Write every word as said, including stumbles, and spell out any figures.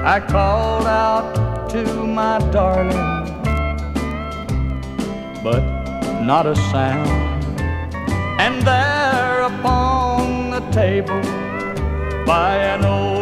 I called out to my darling, but not a sound. And there upon the table by an old